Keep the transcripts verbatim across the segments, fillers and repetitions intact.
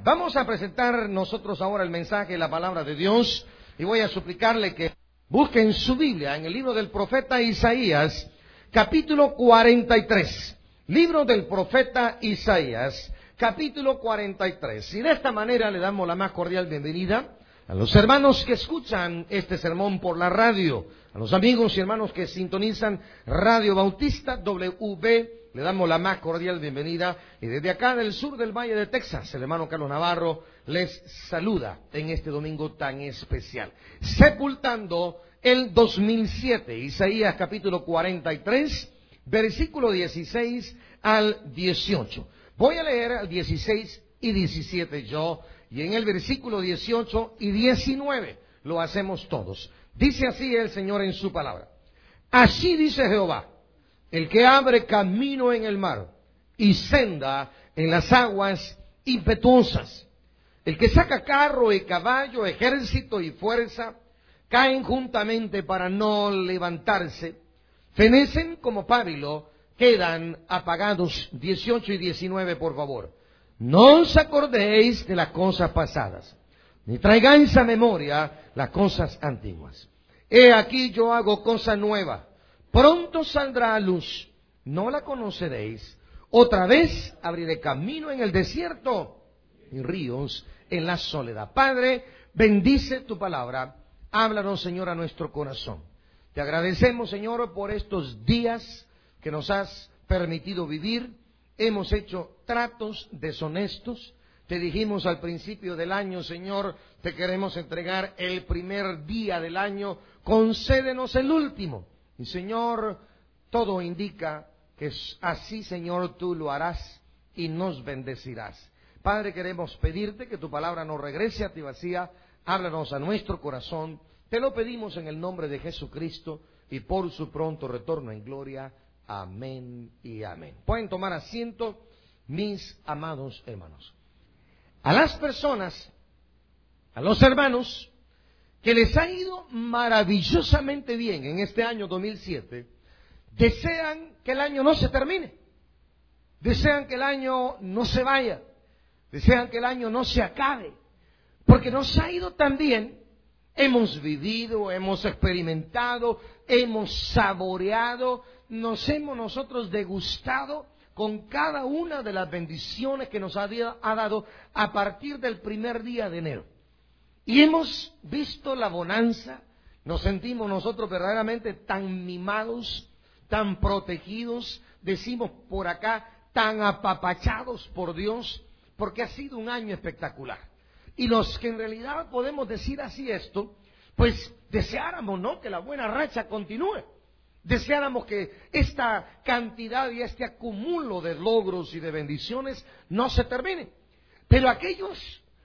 Vamos a presentar nosotros ahora el mensaje de la palabra de Dios y voy a suplicarle que busquen su Biblia en el libro del profeta Isaías, capítulo cuarenta y tres. Libro del profeta Isaías, capítulo cuarenta y tres. Y de esta manera le damos la más cordial bienvenida a los hermanos que escuchan este sermón por la radio, a los amigos y hermanos que sintonizan Radio Bautista W B. Le damos la más cordial bienvenida y desde acá del sur del Valle de Texas, el hermano Carlos Navarro les saluda en este domingo tan especial. Sepultando el dos mil siete, Isaías capítulo cuarenta y tres, versículo dieciséis al dieciocho. Voy a leer al dieciséis y diecisiete yo, y en el versículo dieciocho y diecinueve lo hacemos todos. Dice así el Señor en su palabra. Así dice Jehová, el que abre camino en el mar y senda en las aguas impetuosas, el que saca carro y caballo, ejército y fuerza, caen juntamente para no levantarse, fenecen como pábilo, quedan apagados. Dieciocho y diecinueve, por favor. No os acordéis de las cosas pasadas, ni traigáis a memoria las cosas antiguas. He aquí yo hago cosa nueva, pronto saldrá a luz, no la conoceréis. Otra vez abriré camino en el desierto y ríos en la soledad. Padre, bendice tu palabra, háblanos, Señor, a nuestro corazón. Te agradecemos, Señor, por estos días que nos has permitido vivir. Hemos hecho tratos deshonestos. Te dijimos al principio del año, Señor, te queremos entregar el primer día del año, concédenos el último. Y Señor, todo indica que así, Señor, tú lo harás y nos bendecirás. Padre, queremos pedirte que tu palabra no regrese a ti vacía, háblanos a nuestro corazón. Te lo pedimos en el nombre de Jesucristo y por su pronto retorno en gloria. Amén y amén. Pueden tomar asiento, mis amados hermanos. A las personas, a los hermanos que les ha ido maravillosamente bien en este año dos mil siete, desean que el año no se termine, desean que el año no se vaya, desean que el año no se acabe, porque nos ha ido tan bien, hemos vivido, hemos experimentado, hemos saboreado, nos hemos nosotros degustado con cada una de las bendiciones que nos ha dado a partir del primer día de enero. Y hemos visto la bonanza, nos sentimos nosotros verdaderamente tan mimados, tan protegidos, decimos por acá, tan apapachados por Dios, porque ha sido un año espectacular. Y los que en realidad podemos decir así esto, pues deseáramos, ¿no?, que la buena racha continúe. Deseáramos que esta cantidad y este acumulo de logros y de bendiciones no se termine. Pero aquellos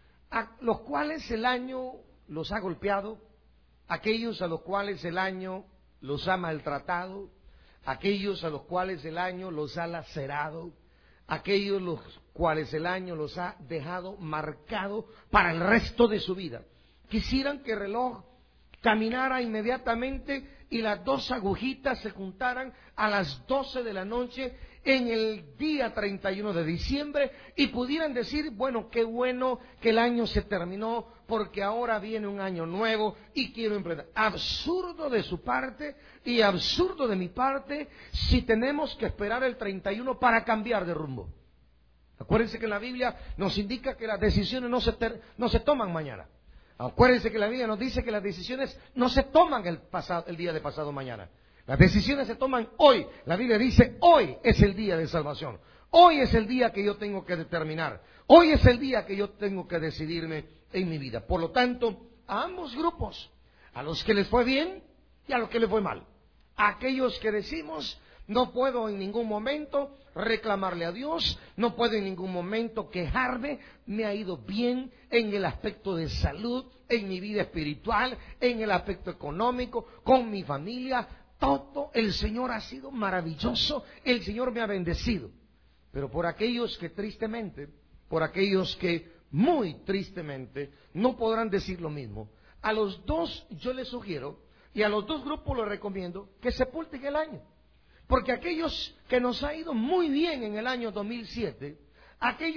a los cuales el año los ha golpeado, aquellos a los cuales el año los ha maltratado, aquellos a los cuales el año los ha lacerado, aquellos los cuales el año los ha dejado marcado para el resto de su vida, quisieran que el reloj caminara inmediatamente y las dos agujitas se juntaran a las doce de la noche en el día treinta y uno de diciembre y pudieran decir, bueno, qué bueno que el año se terminó porque ahora viene un año nuevo y quiero emprender. Absurdo de su parte y absurdo de mi parte si tenemos que esperar el treinta y uno para cambiar de rumbo. Acuérdense que la Biblia nos indica que las decisiones no se, ter- no se toman mañana. Acuérdense que la Biblia nos dice que las decisiones no se toman el, pasado, el día de pasado mañana. Las decisiones se toman hoy. La Biblia dice, hoy es el día de salvación. Hoy es el día que yo tengo que determinar. Hoy es el día que yo tengo que decidirme en mi vida. Por lo tanto, a ambos grupos, a los que les fue bien y a los que les fue mal. A aquellos que decimos, no puedo en ningún momento reclamarle a Dios, no puedo en ningún momento quejarme, me ha ido bien en el aspecto de salud, en mi vida espiritual, en el aspecto económico, con mi familia, todo el Señor ha sido maravilloso, el Señor me ha bendecido. Pero por aquellos que tristemente, por aquellos que muy tristemente no podrán decir lo mismo, a los dos yo les sugiero y a los dos grupos les recomiendo que sepulten el año. Porque aquellos que nos ha ido muy bien en el año dos mil siete, aquellos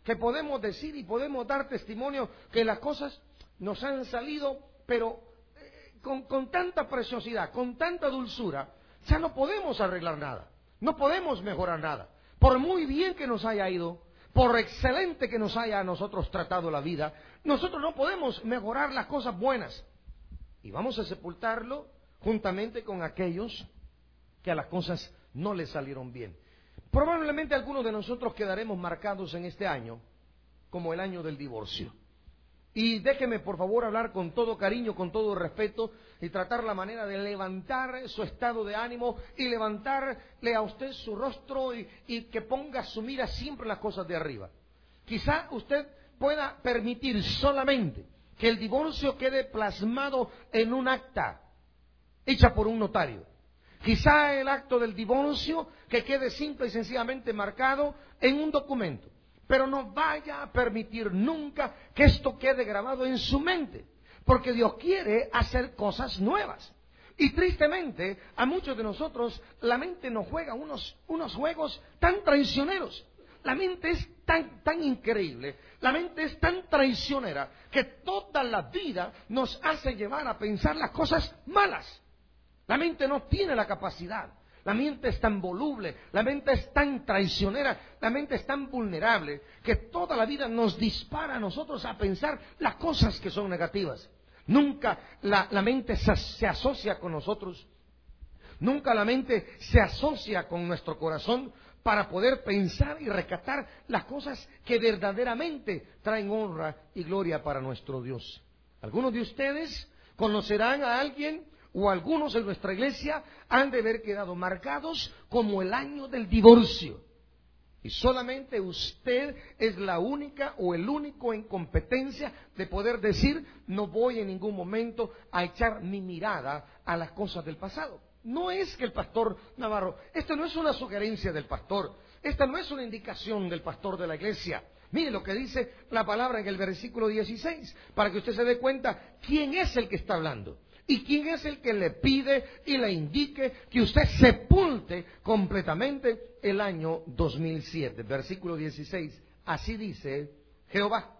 que podemos decir y podemos dar testimonio que las cosas nos han salido, pero eh, con, con tanta preciosidad, con tanta dulzura, ya no podemos arreglar nada, no podemos mejorar nada. Por muy bien que nos haya ido, por excelente que nos haya a nosotros tratado la vida, nosotros no podemos mejorar las cosas buenas. Y vamos a sepultarlo juntamente con aquellos que a las cosas no les salieron bien. Probablemente algunos de nosotros quedaremos marcados en este año como el año del divorcio. Y déjeme por favor hablar con todo cariño, con todo respeto y tratar la manera de levantar su estado de ánimo y levantarle a usted su rostro y, y que ponga su mira siempre en las cosas de arriba. Quizá usted pueda permitir solamente que el divorcio quede plasmado en un acta hecha por un notario. Quizá el acto del divorcio que quede simple y sencillamente marcado en un documento. Pero no vaya a permitir nunca que esto quede grabado en su mente, porque Dios quiere hacer cosas nuevas. Y tristemente, a muchos de nosotros, la mente nos juega unos, unos juegos tan traicioneros. La mente es tan, tan increíble, la mente es tan traicionera, que toda la vida nos hace llevar a pensar las cosas malas. La mente no tiene la capacidad. La mente es tan voluble, la mente es tan traicionera, la mente es tan vulnerable, que toda la vida nos dispara a nosotros a pensar las cosas que son negativas. Nunca la, la mente se, se asocia con nosotros, nunca la mente se asocia con nuestro corazón para poder pensar y rescatar las cosas que verdaderamente traen honra y gloria para nuestro Dios. Algunos de ustedes conocerán a alguien o algunos en nuestra iglesia han de haber quedado marcados como el año del divorcio. Y solamente usted es la única o el único en competencia de poder decir, no voy en ningún momento a echar mi mirada a las cosas del pasado. No es que el pastor Navarro, esto no es una sugerencia del pastor, esta no es una indicación del pastor de la iglesia. Mire lo que dice la palabra en el versículo dieciséis, para que usted se dé cuenta quién es el que está hablando. ¿Y quién es el que le pide y le indique que usted sepulte completamente el año dos mil siete? Versículo dieciséis. Así dice Jehová,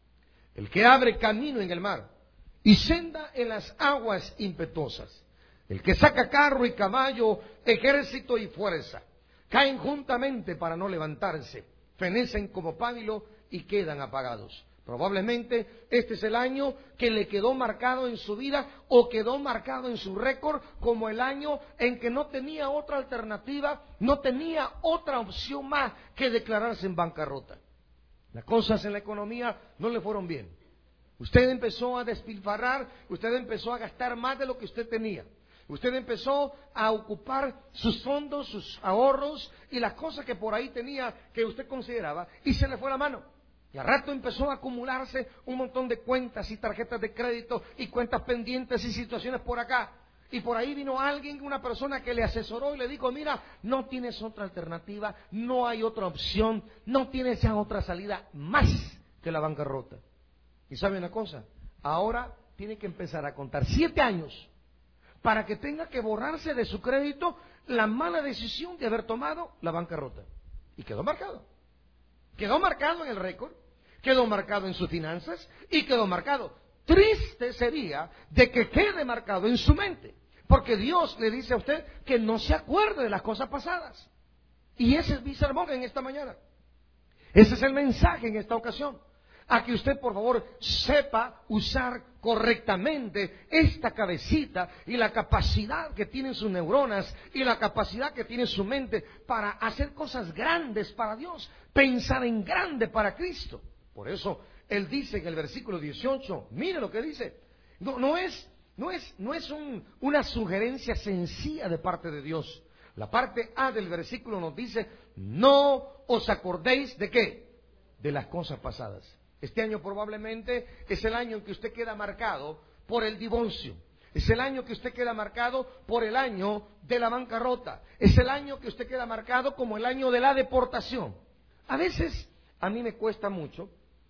el que abre camino en el mar y senda en las aguas impetuosas, el que saca carro y caballo, ejército y fuerza, caen juntamente para no levantarse, fenecen como pábilo y quedan apagados. Probablemente este es el año que le quedó marcado en su vida o quedó marcado en su récord como el año en que no tenía otra alternativa, no tenía otra opción más que declararse en bancarrota. Las cosas en la economía no le fueron bien. Usted empezó a despilfarrar, usted empezó a gastar más de lo que usted tenía. Usted empezó a ocupar sus fondos, sus ahorros y las cosas que por ahí tenía que usted consideraba y se le fue la mano. Y al rato empezó a acumularse un montón de cuentas y tarjetas de crédito y cuentas pendientes y situaciones por acá. Y por ahí vino alguien, una persona que le asesoró y le dijo, mira, no tienes otra alternativa, no hay otra opción, no tienes ya otra salida más que la bancarrota. Y sabe una cosa, ahora tiene que empezar a contar siete años para que tenga que borrarse de su crédito la mala decisión de haber tomado la bancarrota. Y quedó marcado. Quedó marcado en el récord, quedó marcado en sus finanzas y quedó marcado. Triste sería de que quede marcado en su mente, porque Dios le dice a usted que no se acuerde de las cosas pasadas. Y ese es mi sermón en esta mañana. Ese es el mensaje en esta ocasión. A que usted, por favor, sepa usar correctamente esta cabecita y la capacidad que tienen sus neuronas y la capacidad que tiene su mente para hacer cosas grandes para Dios, pensar en grande para Cristo. Por eso Él dice en el versículo dieciocho, mire lo que dice, no, no es, no es, no es un, una sugerencia sencilla de parte de Dios. La parte A del versículo nos dice, no os acordéis de qué, de las cosas pasadas. Este año probablemente es el año en que usted queda marcado por el divorcio. Es el año que usted queda marcado por el año de la bancarrota. Es el año que usted queda marcado como el año de la deportación. A veces a mí me cuesta mucho,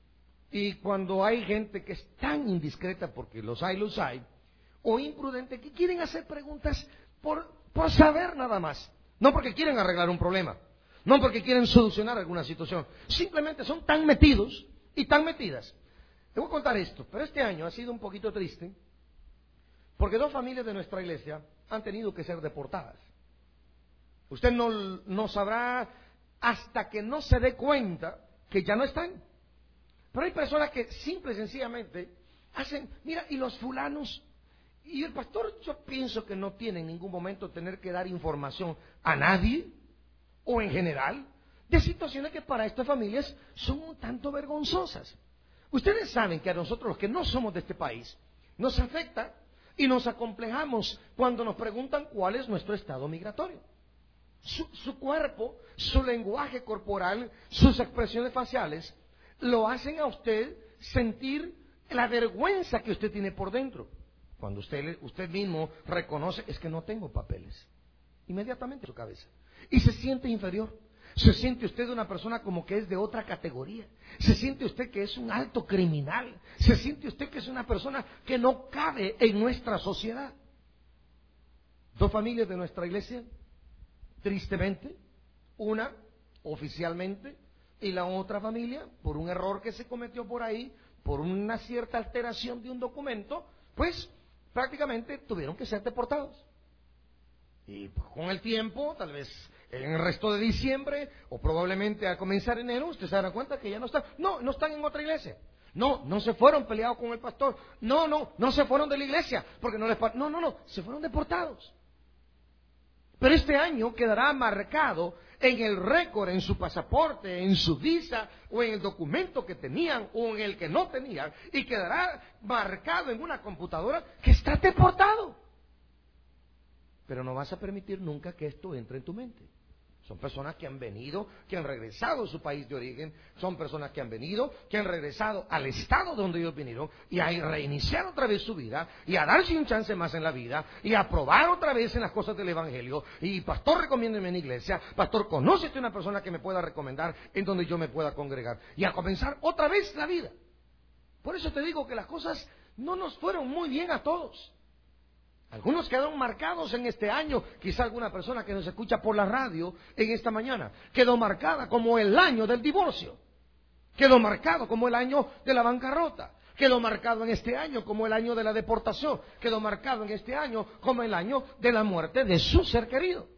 y cuando hay gente que es tan indiscreta, porque los hay, los hay, o imprudente, que quieren hacer preguntas por, por saber nada más. No porque quieren arreglar un problema. no porque quieren solucionar alguna situación, simplemente son tan metidos y tan metidas. Te voy a contar esto, pero este año ha sido un poquito triste, porque dos familias de nuestra iglesia han tenido que ser deportadas. Usted no, no sabrá hasta que no se dé cuenta que ya no están. Pero hay personas que simple y sencillamente hacen, mira, y los fulanos, y el pastor, yo pienso que no tiene en ningún momento tener que dar información a nadie, o en general, de situaciones que para estas familias son un tanto vergonzosas. Ustedes saben que a nosotros los que no somos de este país, nos afecta y nos acomplejamos cuando nos preguntan cuál es nuestro estado migratorio. Su, su cuerpo, su lenguaje corporal, sus expresiones faciales, lo hacen a usted sentir la vergüenza que usted tiene por dentro. Cuando usted, usted mismo reconoce, es que no tengo papeles, inmediatamente en su cabeza, y se siente inferior. Se siente usted una persona como que es de otra categoría. Se siente usted que es un alto criminal. Se siente usted que es una persona que no cabe en nuestra sociedad. Dos familias de nuestra iglesia, tristemente, una oficialmente y la otra familia, por un error que se cometió por ahí, por una cierta alteración de un documento, pues prácticamente tuvieron que ser deportados. Y pues, con el tiempo, tal vez en el resto de diciembre o probablemente al comenzar enero, usted se dará cuenta que ya no están. No, no están en otra iglesia. No, no se fueron peleados con el pastor. No, no, no se fueron de la iglesia porque no les. No, no, no, se fueron deportados. Pero este año quedará marcado en el récord, en su pasaporte, en su visa o en el documento que tenían o en el que no tenían, y quedará marcado en una computadora que está deportado. Pero no vas a permitir nunca que esto entre en tu mente. Son personas que han venido, que han regresado a su país de origen, son personas que han venido, que han regresado al estado donde ellos vinieron y a reiniciar otra vez su vida y a darse un chance más en la vida y a probar otra vez en las cosas del evangelio. Y pastor, recomiéndeme en iglesia, pastor, conoce usted una persona que me pueda recomendar en donde yo me pueda congregar y a comenzar otra vez la vida. Por eso te digo que las cosas no nos fueron muy bien a todos. Algunos quedaron marcados en este año, quizá alguna persona que nos escucha por la radio en esta mañana, quedó marcada como el año del divorcio, quedó marcado como el año de la bancarrota, quedó marcado en este año como el año de la deportación, quedó marcado en este año como el año de la muerte de su ser querido.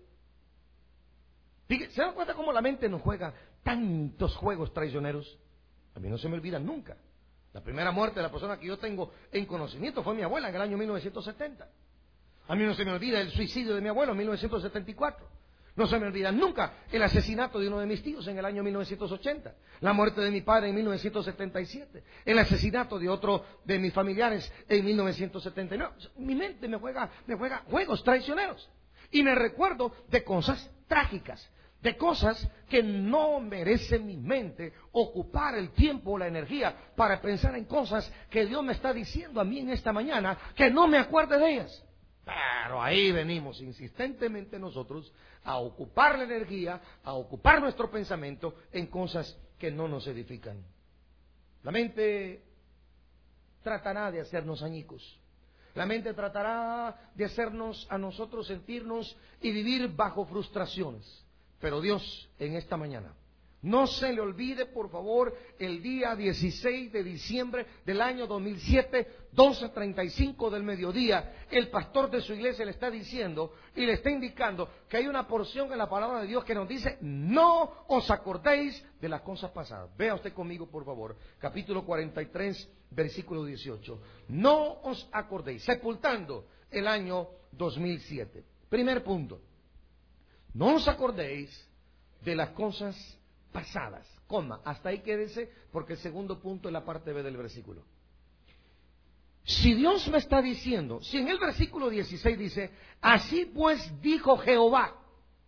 ¿Se dan cuenta cómo la mente nos juega tantos juegos traicioneros? A mí no se me olvida nunca. La primera muerte de la persona que yo tengo en conocimiento fue mi abuela en el año mil novecientos setenta. A mí no se me olvida el suicidio de mi abuelo en mil novecientos setenta y cuatro. No se me olvida nunca el asesinato de uno de mis tíos en el año mil novecientos ochenta. La muerte de mi padre en mil novecientos setenta y siete. El asesinato de otro de mis familiares en mil novecientos setenta y nueve. Mi mente me juega, me juega juegos traicioneros. Y me recuerdo de cosas trágicas, de cosas que no merece mi mente ocupar el tiempo o la energía para pensar en cosas que Dios me está diciendo a mí en esta mañana, que no me acuerde de ellas. Pero ahí venimos insistentemente nosotros a ocupar la energía, a ocupar nuestro pensamiento en cosas que no nos edifican. La mente tratará de hacernos añicos. La mente tratará de hacernos a nosotros sentirnos y vivir bajo frustraciones. Pero Dios, en esta mañana, no se le olvide, por favor, el día dieciséis de diciembre del año dos mil siete, doce treinta y cinco del mediodía, el pastor de su iglesia le está diciendo y le está indicando que hay una porción en la palabra de Dios que nos dice: no os acordéis de las cosas pasadas. Vea usted conmigo, por favor, capítulo cuarenta y tres, versículo dieciocho. No os acordéis, sepultando el año dos mil siete. Primer punto, no os acordéis de las cosas pasadas, coma, hasta ahí quédese, porque el segundo punto es la parte B del versículo. Si Dios me está diciendo, si en el versículo dieciséis dice: así pues dijo Jehová,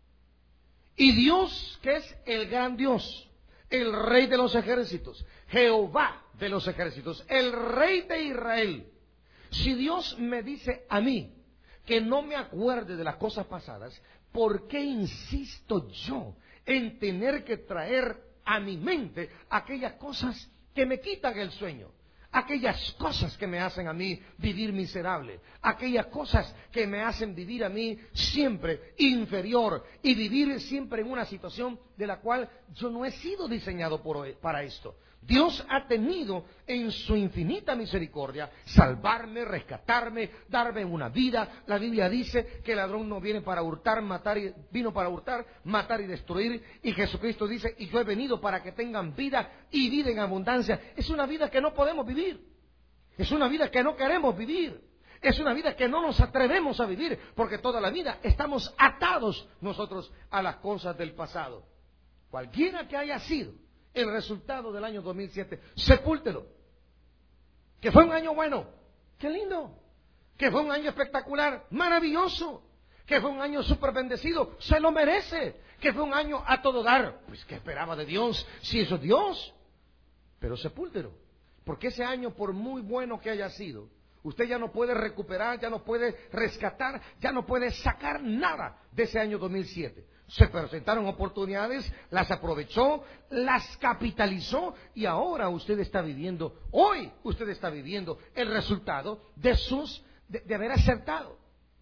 y Dios, que es el gran Dios, el Rey de los ejércitos, Jehová de los ejércitos, el Rey de Israel, si Dios me dice a mí que no me acuerde de las cosas pasadas, ¿por qué insisto yo en tener que traer a mi mente aquellas cosas que me quitan el sueño, aquellas cosas que me hacen a mí vivir miserable, aquellas cosas que me hacen vivir a mí siempre inferior y vivir siempre en una situación de la cual yo no he sido diseñado por, para esto. Dios ha tenido en su infinita misericordia salvarme, rescatarme, darme una vida. La Biblia dice que el ladrón no viene para hurtar, matar y, vino para hurtar, matar y destruir. Y Jesucristo dice, y yo he venido para que tengan vida y vida en abundancia. Es una vida que no podemos vivir. Es una vida que no queremos vivir. Es una vida que no nos atrevemos a vivir, porque toda la vida estamos atados nosotros a las cosas del pasado. Cualquiera que haya sido el resultado del año dos mil siete, sepúltelo. Que fue un año bueno, qué lindo. Que fue un año espectacular, maravilloso. Que fue un año súper bendecido, se lo merece. Que fue un año a todo dar. Pues ¿qué esperaba de Dios si eso es Dios? Pero sepúltelo. Porque ese año, por muy bueno que haya sido, usted ya no puede recuperar, ya no puede rescatar, ya no puede sacar nada de ese año dos mil siete. Se presentaron oportunidades, las aprovechó, las capitalizó y ahora usted está viviendo, hoy usted está viviendo el resultado de sus, de, de haber acertado.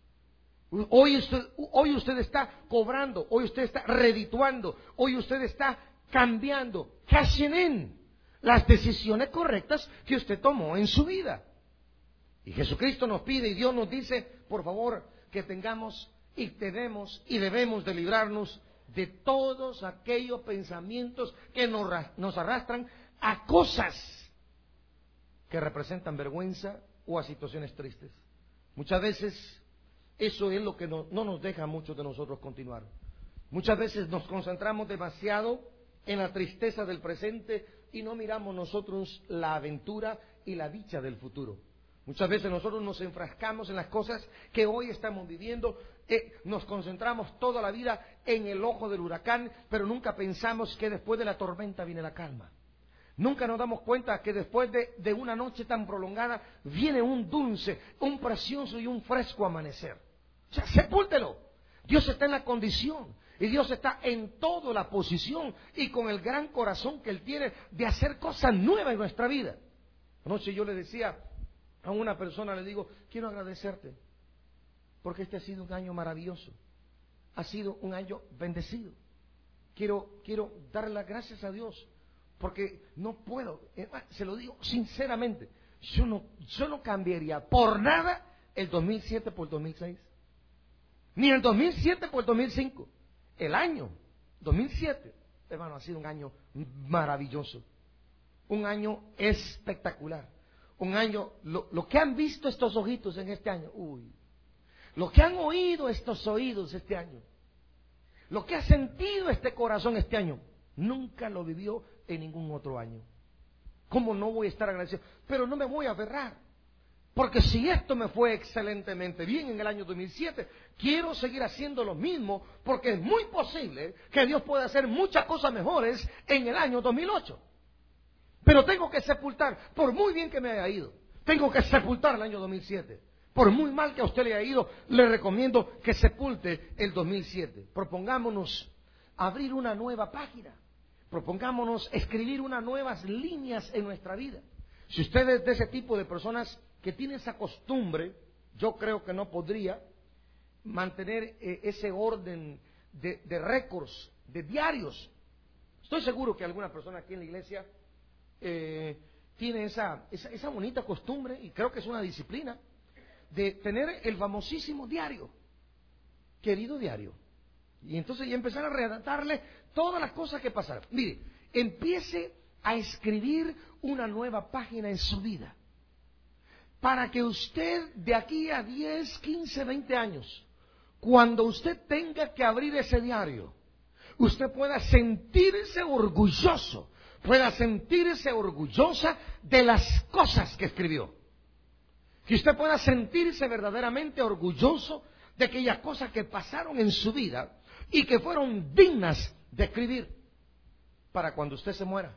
Hoy usted, hoy usted está cobrando, hoy usted está redituando, hoy usted está cambiando, cashing in las decisiones correctas que usted tomó en su vida. Y Jesucristo nos pide y Dios nos dice, por favor, que tengamos y tenemos y debemos de librarnos de todos aquellos pensamientos que nos, nos arrastran a cosas que representan vergüenza o a situaciones tristes. Muchas veces eso es lo que no, no nos deja a muchos de nosotros continuar. Muchas veces nos concentramos demasiado en la tristeza del presente y no miramos nosotros la aventura y la dicha del futuro. Muchas veces nosotros nos enfrascamos en las cosas que hoy estamos viviendo, eh, nos concentramos toda la vida en el ojo del huracán, pero nunca pensamos que después de la tormenta viene la calma. Nunca nos damos cuenta que después de, de una noche tan prolongada viene un dulce, un precioso y un fresco amanecer. O sea, sepúltelo. Dios está en la condición y Dios está en toda la posición y con el gran corazón que Él tiene de hacer cosas nuevas en nuestra vida. Anoche yo le decía a una persona, le digo, quiero agradecerte porque este ha sido un año maravilloso, ha sido un año bendecido. Quiero, quiero darle las gracias a Dios porque no puedo, se lo digo sinceramente, yo no, yo no cambiaría por nada el dos mil siete por el dos mil seis, ni el dos mil siete por el dos mil cinco. El año dos mil siete, hermano, ha sido un año maravilloso, un año espectacular. Un año, lo, lo que han visto estos ojitos en este año, uy, lo que han oído estos oídos este año, lo que ha sentido este corazón este año, nunca lo vivió en ningún otro año. ¿Cómo no voy a estar agradecido? Pero no me voy a aferrar, porque si esto me fue excelentemente bien en el año dos mil siete, quiero seguir haciendo lo mismo, porque es muy posible que Dios pueda hacer muchas cosas mejores en el año dos mil ocho. Pero tengo que sepultar, por muy bien que me haya ido, tengo que sepultar el año dos mil siete. Por muy mal que a usted le haya ido, le recomiendo que sepulte el dos mil siete. Propongámonos abrir una nueva página. Propongámonos escribir unas nuevas líneas en nuestra vida. Si usted es de ese tipo de personas que tiene esa costumbre, yo creo que no podría mantener eh, ese orden de, de récords, de diarios. Estoy seguro que alguna persona aquí en la iglesia Eh, tiene esa, esa, esa bonita costumbre, y creo que es una disciplina, de tener el famosísimo diario, querido diario, y entonces ya empezar a redactarle todas las cosas que pasaron. Mire, empiece a escribir una nueva página en su vida, para que usted de aquí a diez, quince, veinte años, cuando usted tenga que abrir ese diario, usted pueda sentirse orgulloso, pueda sentirse orgullosa de las cosas que escribió. Que usted pueda sentirse verdaderamente orgulloso de aquellas cosas que pasaron en su vida y que fueron dignas de escribir para cuando usted se muera,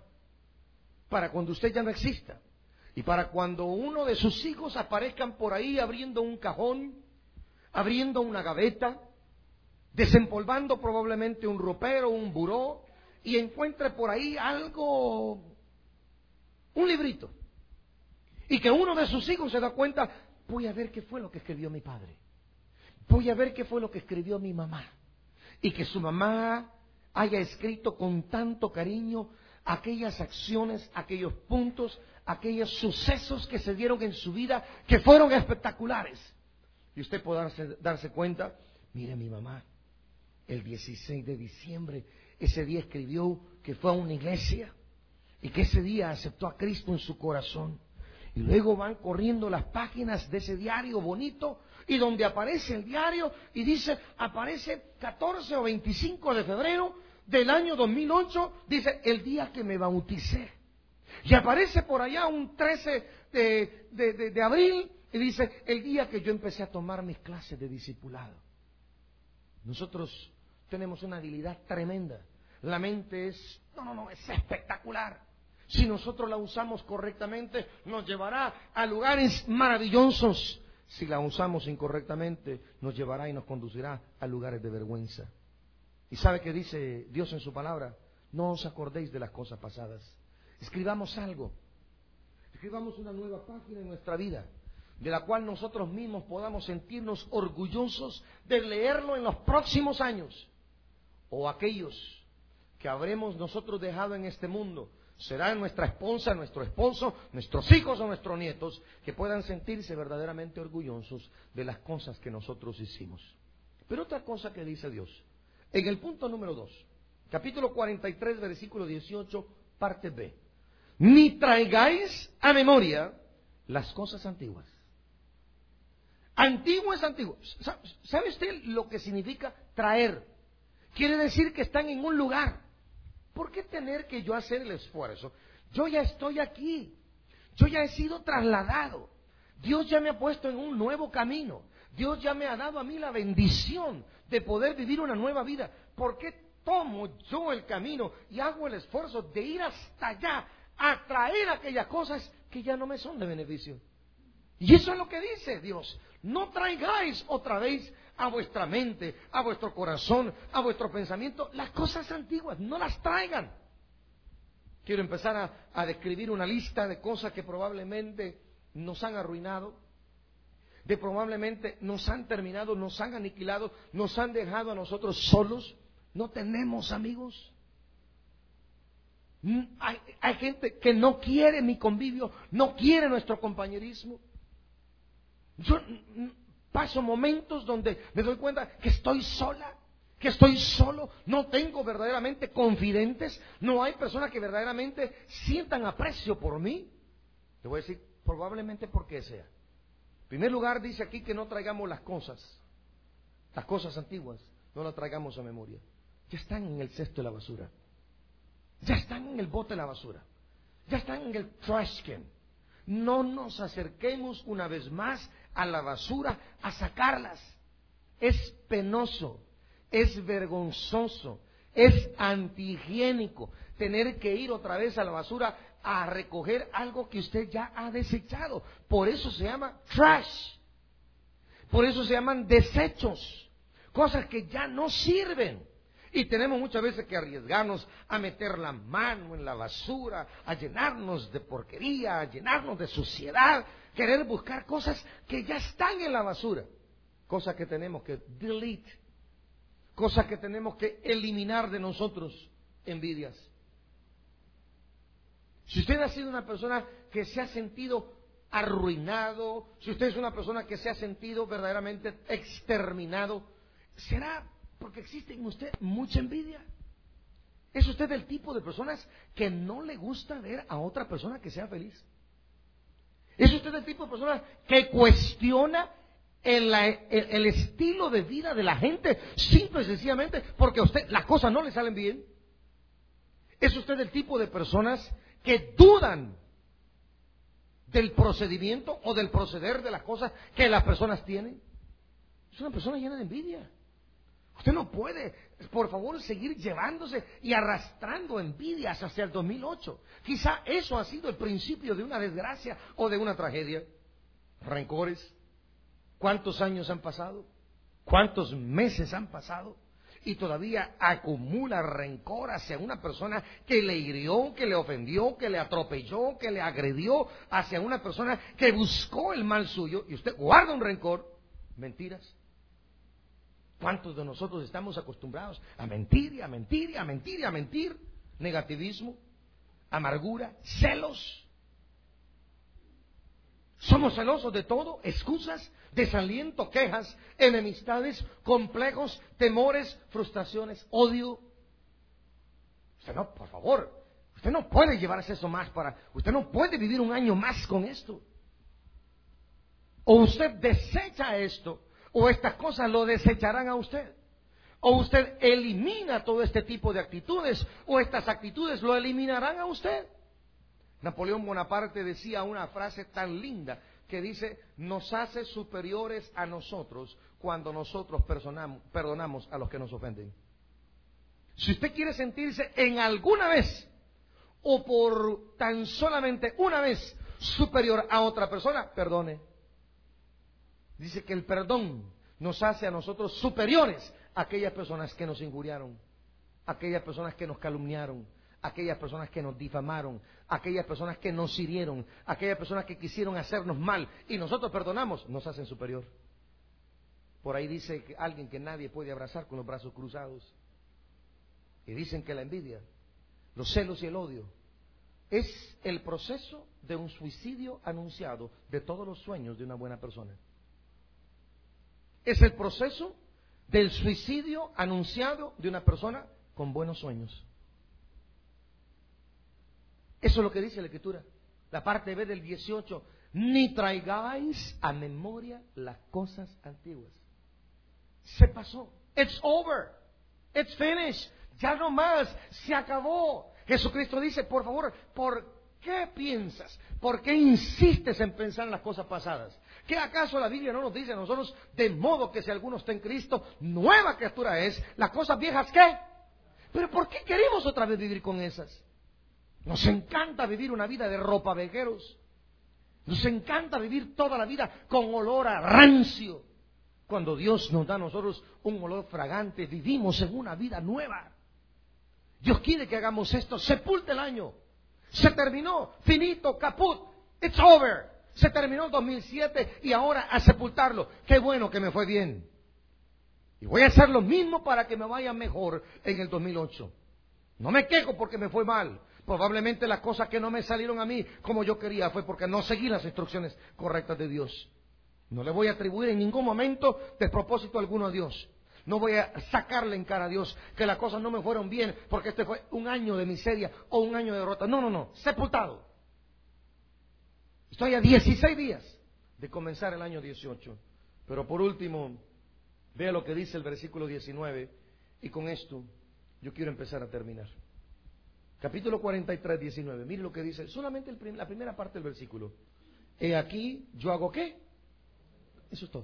para cuando usted ya no exista y para cuando uno de sus hijos aparezcan por ahí abriendo un cajón, abriendo una gaveta, desempolvando probablemente un ropero, un buró, y encuentre por ahí algo, un librito, Y que uno de sus hijos se da cuenta, voy a ver qué fue lo que escribió mi padre. Voy a ver qué fue lo que escribió mi mamá. Y que su mamá haya escrito con tanto cariño aquellas acciones, aquellos puntos, aquellos sucesos que se dieron en su vida, que fueron espectaculares. Y usted puede darse, darse cuenta, mire mi mamá, el dieciséis de diciembre, ese día escribió que fue a una iglesia y que ese día aceptó a Cristo en su corazón. Y luego van corriendo las páginas de ese diario bonito y donde aparece el diario y dice, aparece catorce o veinticinco de febrero del año dos mil ocho, dice, el día que me bauticé. Y aparece por allá un trece de, de, de, de abril y dice, el día que yo empecé a tomar mis clases de discipulado. Nosotros tenemos una habilidad tremenda. La mente es, no, no, no, es espectacular. Si nosotros la usamos correctamente, nos llevará a lugares maravillosos. Si la usamos incorrectamente, nos llevará y nos conducirá a lugares de vergüenza. ¿Y sabe qué dice Dios en su palabra? No os acordéis de las cosas pasadas. Escribamos algo. Escribamos una nueva página en nuestra vida, de la cual nosotros mismos podamos sentirnos orgullosos de leerlo en los próximos años. O aquellos que habremos nosotros dejado en este mundo, será nuestra esposa, nuestro esposo, nuestros hijos o nuestros nietos, que puedan sentirse verdaderamente orgullosos de las cosas que nosotros hicimos. Pero otra cosa que dice Dios, en el punto número dos, capítulo cuarenta y tres, versículo dieciocho, parte B. Ni traigáis a memoria las cosas antiguas. Antiguo es antiguo. ¿Sabe usted lo que significa traer? Quiere decir que están en un lugar. ¿Por qué tener que yo hacer el esfuerzo? Yo ya estoy aquí. Yo ya he sido trasladado. Dios ya me ha puesto en un nuevo camino. Dios ya me ha dado a mí la bendición de poder vivir una nueva vida. ¿Por qué tomo yo el camino y hago el esfuerzo de ir hasta allá a traer aquellas cosas que ya no me son de beneficio? Y eso es lo que dice Dios. No traigáis otra vez a vuestra mente, a vuestro corazón, a vuestro pensamiento, las cosas antiguas. No las traigan. Quiero empezar a, a describir una lista de cosas que probablemente nos han arruinado, de probablemente nos han terminado, nos han aniquilado, nos han dejado a nosotros solos. No tenemos amigos. Hay, hay gente que no quiere mi convivio, no quiere nuestro compañerismo. Yo paso momentos donde me doy cuenta que estoy sola, que estoy solo, no tengo verdaderamente confidentes, no hay personas que verdaderamente sientan aprecio por mí. Te voy a decir, probablemente porque sea. En primer lugar, dice aquí que no traigamos las cosas, las cosas antiguas, no las traigamos a memoria. Ya están en el cesto de la basura, ya están en el bote de la basura, ya están en el trash can. No nos acerquemos una vez más a la basura a sacarlas. Es penoso, es vergonzoso, es antihigiénico tener que ir otra vez a la basura a recoger algo que usted ya ha desechado. Por eso se llama trash. Por eso se llaman desechos, cosas que ya no sirven. Y tenemos muchas veces que arriesgarnos a meter la mano en la basura, a llenarnos de porquería, a llenarnos de suciedad, querer buscar cosas que ya están en la basura, cosas que tenemos que delete, cosas que tenemos que eliminar de nosotros, envidias. Si usted ha sido una persona que se ha sentido arruinado, si usted es una persona que se ha sentido verdaderamente exterminado, será porque existe en usted mucha envidia. ¿Es usted del tipo de personas que no le gusta ver a otra persona que sea feliz? ¿Es usted del tipo de personas que cuestiona el, el, el estilo de vida de la gente simple y sencillamente porque a usted las cosas no le salen bien? ¿Es usted del tipo de personas que dudan del procedimiento o del proceder de las cosas que las personas tienen? Es una persona llena de envidia. Usted no puede, por favor, seguir llevándose y arrastrando envidias hacia el dos mil ocho. Quizá eso ha sido el principio de una desgracia o de una tragedia. Rencores. ¿Cuántos años han pasado? ¿Cuántos meses han pasado? y todavía acumula rencor hacia una persona que le hirió, que le ofendió, que le atropelló, que le agredió, hacia una persona que buscó el mal suyo, y usted guarda un rencor, mentiras. ¿Cuántos de nosotros estamos acostumbrados a mentir y a mentir y a mentir y a mentir? Negativismo, amargura, celos. Somos celosos de todo, excusas, desaliento, quejas, enemistades, complejos, temores, frustraciones, odio. Usted no, por favor, usted no puede llevarse eso más para... Usted no puede vivir un año más con esto. O usted desecha esto, o estas cosas lo desecharán a usted. O usted elimina todo este tipo de actitudes, o estas actitudes lo eliminarán a usted. Napoleón Bonaparte decía una frase tan linda que dice: nos hace superiores a nosotros cuando nosotros perdonamos a los que nos ofenden. Si usted quiere sentirse en alguna vez, o por tan solamente una vez, superior a otra persona, perdone. Dice que el perdón nos hace a nosotros superiores a aquellas personas que nos injuriaron, a aquellas personas que nos calumniaron, a aquellas personas que nos difamaron, a aquellas personas que nos hirieron, a aquellas personas que quisieron hacernos mal, y nosotros perdonamos, nos hacen superior. Por ahí dice que alguien que nadie puede abrazar con los brazos cruzados. Y dicen que la envidia, los celos y el odio es el proceso de un suicidio anunciado de todos los sueños de una buena persona. Es el proceso del suicidio anunciado de una persona con buenos sueños. Eso es lo que dice la Escritura. La parte B del dieciocho. Ni traigáis a memoria las cosas antiguas. Se pasó. It's over. It's finished. Ya no más. Se acabó. Jesucristo dice, por favor, ¿por qué piensas? ¿Por qué insistes en pensar en las cosas pasadas? ¿Qué acaso la Biblia no nos dice a nosotros, de modo que si alguno está en Cristo, nueva criatura es? ¿Las cosas viejas qué? ¿Pero por qué queremos otra vez vivir con esas? Nos encanta vivir una vida de ropavejeros. Nos encanta vivir toda la vida con olor a rancio. Cuando Dios nos da a nosotros un olor fragante, vivimos en una vida nueva. Dios quiere que hagamos esto. Sepulte el año. Se terminó. Finito, caput. It's over. Se terminó el dos mil siete y ahora a sepultarlo. Qué bueno que me fue bien. Y voy a hacer lo mismo para que me vaya mejor en el dos mil ocho. No me quejo porque me fue mal. Probablemente las cosas que no me salieron a mí como yo quería fue porque no seguí las instrucciones correctas de Dios. No le voy a atribuir en ningún momento despropósito alguno a Dios. No voy a sacarle en cara a Dios que las cosas no me fueron bien porque este fue un año de miseria o un año de derrota. No, no, no. Sepultado. Estoy a dieciséis días de comenzar el año dieciocho. Pero por último, vea lo que dice el versículo diecinueve. Y con esto yo quiero empezar a terminar. Capítulo cuarenta y tres, diecinueve. Mire lo que dice. Solamente el prim- la primera parte del versículo. He aquí, yo hago ¿qué? Eso es todo.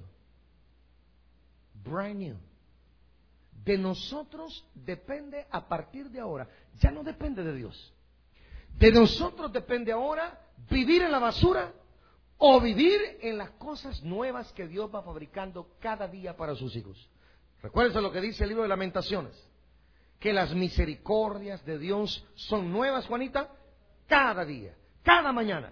Brand new. De nosotros depende a partir de ahora. Ya no depende de Dios. De nosotros depende ahora vivir en la basura o vivir en las cosas nuevas que Dios va fabricando cada día para sus hijos. Recuérdense lo que dice el libro de Lamentaciones. Que las misericordias de Dios son nuevas, Juanita, cada día, cada mañana.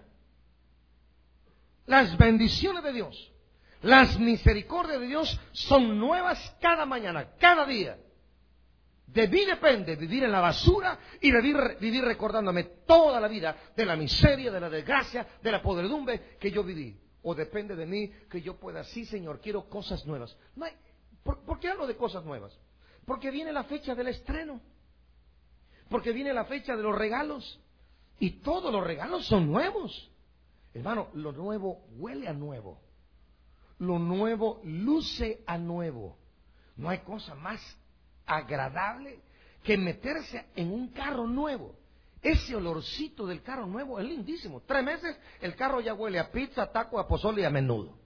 Las bendiciones de Dios, las misericordias de Dios son nuevas cada mañana, cada día. De mí depende vivir en la basura y vivir, vivir recordándome toda la vida de la miseria, de la desgracia, de la podredumbre que yo viví. O depende de mí que yo pueda, sí Señor, quiero cosas nuevas. No hay, ¿por, ¿Por qué hablo de cosas nuevas? Porque viene la fecha del estreno. Porque viene la fecha de los regalos. Y todos los regalos son nuevos. Hermano, lo nuevo huele a nuevo. Lo nuevo luce a nuevo. No hay cosa más agradable que meterse en un carro nuevo. Ese olorcito del carro nuevo es lindísimo. Tres meses el carro ya huele a pizza, taco, a pozole y a menudo.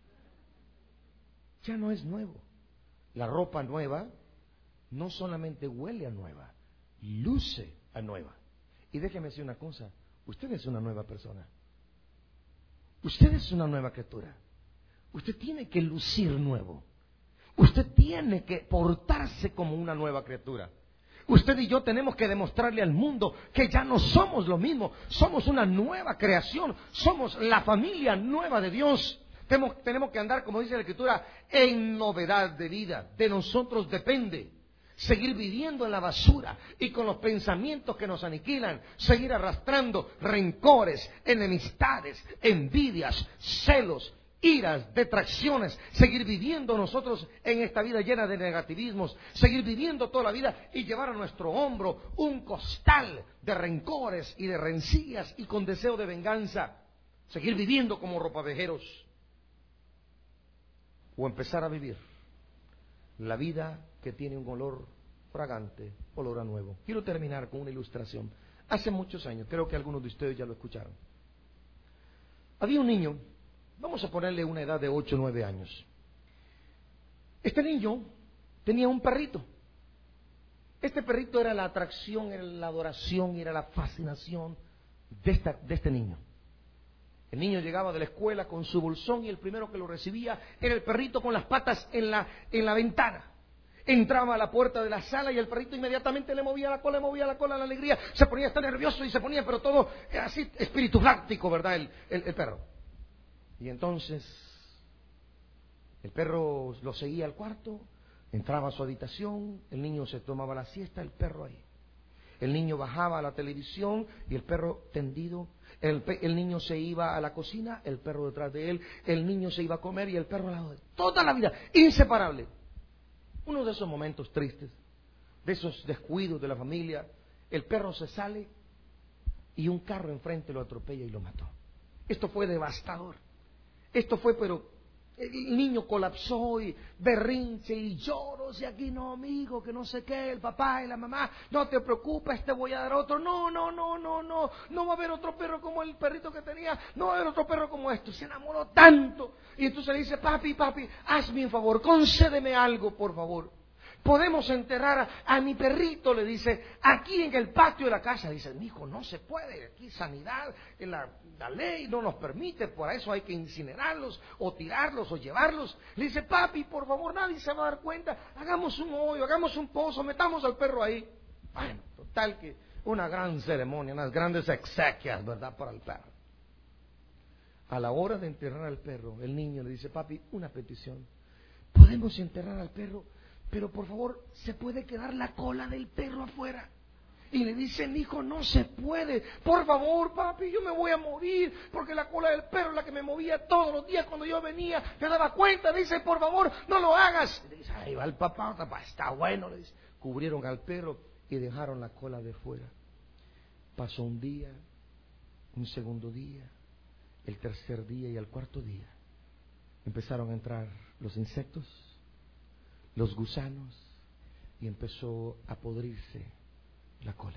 Ya no es nuevo. La ropa nueva no solamente huele a nueva, luce a nueva. Y déjeme decir una cosa, usted es una nueva persona. Usted es una nueva criatura. Usted tiene que lucir nuevo. Usted tiene que portarse como una nueva criatura. Usted y yo tenemos que demostrarle al mundo que ya no somos lo mismo. Somos una nueva creación. Somos la familia nueva de Dios. Tenemos, tenemos que andar, como dice la Escritura, en novedad de vida. De nosotros depende seguir viviendo en la basura y con los pensamientos que nos aniquilan, seguir arrastrando rencores, enemistades, envidias, celos, iras, detracciones, seguir viviendo nosotros en esta vida llena de negativismos, seguir viviendo toda la vida y llevar a nuestro hombro un costal de rencores y de rencillas y con deseo de venganza, seguir viviendo como ropavejeros, o empezar a vivir la vida que tiene un olor fragante, olor a nuevo. Quiero terminar con una ilustración. Hace muchos años, creo que algunos de ustedes ya lo escucharon. Había un niño, vamos a ponerle una edad de ocho o nueve años. Este niño tenía un perrito. Este perrito era la atracción, era la adoración y era la fascinación de, esta, de este niño. El niño llegaba de la escuela con su bolsón y el primero que lo recibía era el perrito con las patas en la, en la ventana. Entraba a la puerta de la sala y el perrito inmediatamente le movía la cola, le movía la cola, la alegría. Se ponía hasta nervioso y se ponía, pero todo así, espíritu láctico, ¿verdad? El, el, el perro. Y entonces el perro lo seguía al cuarto, entraba a su habitación, el niño se tomaba la siesta, el perro ahí. El niño bajaba a la televisión y el perro tendido. El, el niño se iba a la cocina, el perro detrás de él. El niño se iba a comer y el perro al lado de él. Toda la vida, inseparable. Uno de esos momentos tristes, de esos descuidos de la familia, el perro se sale y un carro enfrente lo atropella y lo mató. Esto fue devastador. Esto fue, pero el niño colapsó y berrinche y lloros y aquí no, amigo, que no sé qué, el papá y la mamá, no te preocupes, te voy a dar otro. No, no, no, no, no, no va a haber otro perro como el perrito que tenía, no va a haber otro perro como esto. Se enamoró tanto y entonces le dice, papi, papi, hazme un favor, concédeme algo, por favor. Podemos enterrar a, a mi perrito, le dice, aquí en el patio de la casa. Dice, mijo, no se puede, aquí sanidad, en la, la ley no nos permite, por eso hay que incinerarlos, o tirarlos, o llevarlos. Le dice, papi, por favor, nadie se va a dar cuenta, hagamos un hoyo, hagamos un pozo, metamos al perro ahí. Bueno, total que una gran ceremonia, unas grandes exequias, ¿verdad?, para el perro. A la hora de enterrar al perro, el niño le dice, papi, una petición, podemos enterrar al perro, pero por favor, ¿se puede quedar la cola del perro afuera? Y le dice, hijo, no se puede. Por favor, papi, yo me voy a morir, porque la cola del perro es la que me movía todos los días cuando yo venía. Me daba cuenta, dice, por favor, no lo hagas. Le dice, ahí va el papá, papá, está bueno. Le dice, cubrieron al perro y dejaron la cola de fuera. Pasó un día, un segundo día, el tercer día y el cuarto día. Empezaron a entrar los insectos, los gusanos, y empezó a podrirse la cola.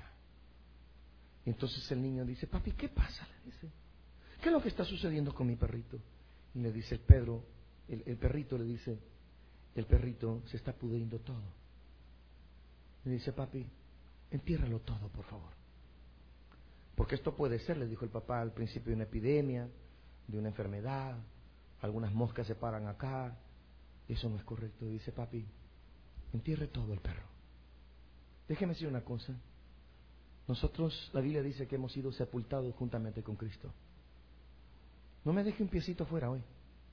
Y entonces el niño dice, papi, ¿qué pasa? Le dice, ¿qué es lo que está sucediendo con mi perrito? Y le dice el Pedro, el, el perrito le dice, el perrito se está pudriendo todo. Le dice, papi, entiérralo todo, por favor. Porque esto puede ser, le dijo el papá, al principio de una epidemia, de una enfermedad, algunas moscas se paran acá. Eso no es correcto. Dice, papi, entierre todo el perro. Déjeme decir una cosa. Nosotros, la Biblia dice que hemos sido sepultados juntamente con Cristo. No me deje un piecito afuera hoy.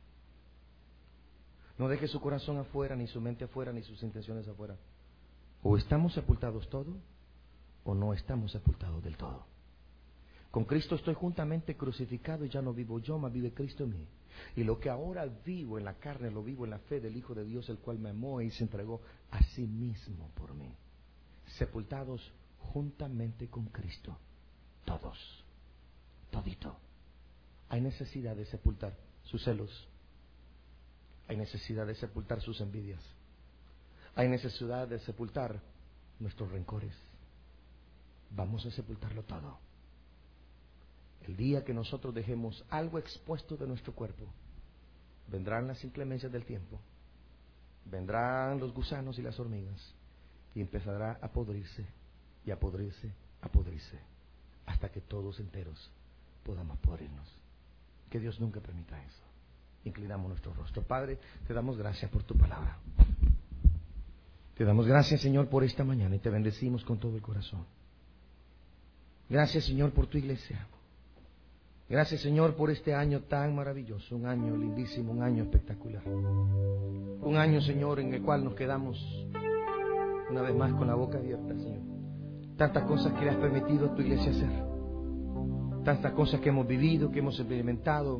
No deje su corazón afuera, ni su mente afuera, ni sus intenciones afuera. O estamos sepultados todos, o no estamos sepultados del todo. Con Cristo estoy juntamente crucificado y ya no vivo yo, mas vive Cristo en mí. Y lo que ahora vivo en la carne, lo vivo en la fe del Hijo de Dios, el cual me amó y se entregó a sí mismo por mí. Sepultados juntamente con Cristo. Todos. Todito. Hay necesidad de sepultar sus celos. Hay necesidad de sepultar sus envidias. Hay necesidad de sepultar nuestros rencores. Vamos a sepultarlo todo. El día que nosotros dejemos algo expuesto de nuestro cuerpo, vendrán las inclemencias del tiempo, vendrán los gusanos y las hormigas, y empezará a podrirse, y a podrirse, a podrirse, hasta que todos enteros podamos podrirnos. Que Dios nunca permita eso. Inclinamos nuestro rostro. Padre, te damos gracias por tu palabra. Te damos gracias, Señor, por esta mañana y te bendecimos con todo el corazón. Gracias, Señor, por tu iglesia. Gracias, Señor, por este año tan maravilloso, un año lindísimo, un año espectacular. Un año, Señor, en el cual nos quedamos una vez más con la boca abierta, Señor. Tantas cosas que le has permitido a tu iglesia hacer. Tantas cosas que hemos vivido, que hemos experimentado.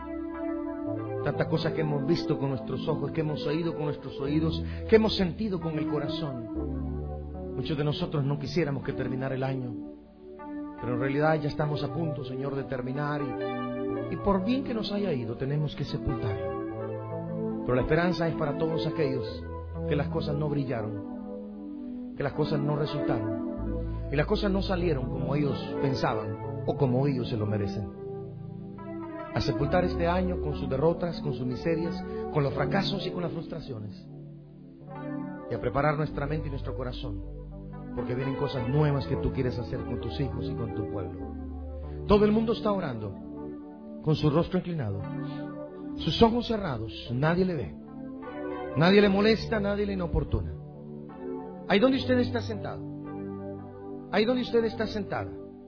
Tantas cosas que hemos visto con nuestros ojos, que hemos oído con nuestros oídos, que hemos sentido con el corazón. Muchos de nosotros no quisiéramos que terminara el año, pero en realidad ya estamos a punto, Señor, de terminar y, y por bien que nos haya ido, tenemos que sepultarlo. Pero la esperanza es para todos aquellos que las cosas no brillaron, que las cosas no resultaron y las cosas no salieron como ellos pensaban o como ellos se lo merecen. A sepultar este año con sus derrotas, con sus miserias, con los fracasos y con las frustraciones. Y a preparar nuestra mente y nuestro corazón, porque vienen cosas nuevas que tú quieres hacer con tus hijos y con tu pueblo. Todo el mundo está orando, con su rostro inclinado, sus ojos cerrados, nadie le ve, nadie le molesta, nadie le inoportuna. Ahí donde usted está sentado, ahí donde usted está sentada,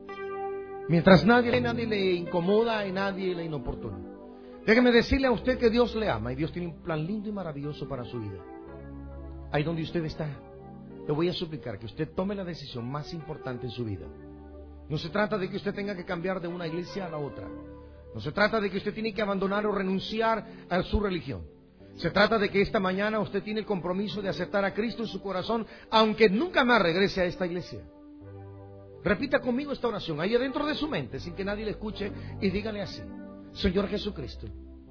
mientras nadie, nadie le incomoda y nadie le inoportuna. Déjeme decirle a usted que Dios le ama y Dios tiene un plan lindo y maravilloso para su vida. Ahí donde usted está, le voy a suplicar que usted tome la decisión más importante en su vida. No se trata de que usted tenga que cambiar de una iglesia a la otra. No se trata de que usted tiene que abandonar o renunciar a su religión. Se trata de que esta mañana usted tiene el compromiso de aceptar a Cristo en su corazón, aunque nunca más regrese a esta iglesia. Repita conmigo esta oración, ahí adentro de su mente, sin que nadie le escuche, y dígale así: Señor Jesucristo,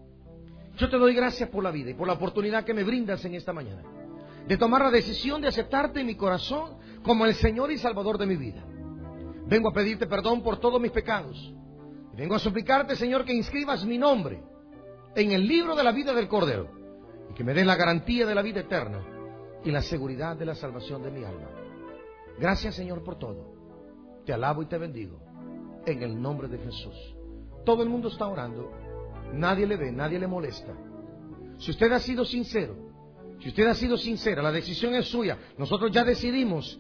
yo te doy gracias por la vida y por la oportunidad que me brindas en esta mañana, de tomar la decisión de aceptarte en mi corazón como el Señor y Salvador de mi vida. Vengo a pedirte perdón por todos mis pecados. Y vengo a suplicarte, Señor, que inscribas mi nombre en el libro de la vida del Cordero y que me des la garantía de la vida eterna y la seguridad de la salvación de mi alma. Gracias, Señor, por todo. Te alabo y te bendigo en el nombre de Jesús. Todo el mundo está orando, nadie le ve, nadie le molesta. Si usted ha sido sincero, si usted ha sido sincera, la decisión es suya. Nosotros ya decidimos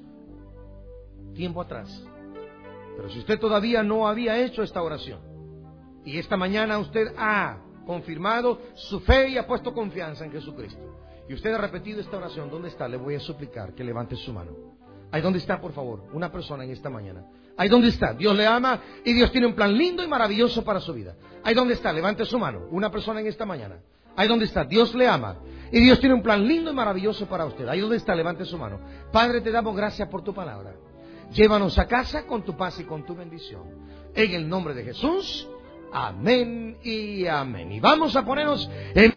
tiempo atrás. Pero si usted todavía no había hecho esta oración y esta mañana usted ha confirmado su fe y ha puesto confianza en Jesucristo, y usted ha repetido esta oración, ¿dónde está? Le voy a suplicar que levante su mano. Ahí donde está, por favor, una persona en esta mañana. Ahí donde está, Dios le ama y Dios tiene un plan lindo y maravilloso para su vida. Ahí donde está, levante su mano, una persona en esta mañana. Ahí donde está, Dios le ama y Dios tiene un plan lindo y maravilloso para usted. Ahí donde está, levante su mano. Padre, te damos gracias por tu palabra. Llévanos a casa con tu paz y con tu bendición. En el nombre de Jesús, amén y amén. Y vamos a ponernos en...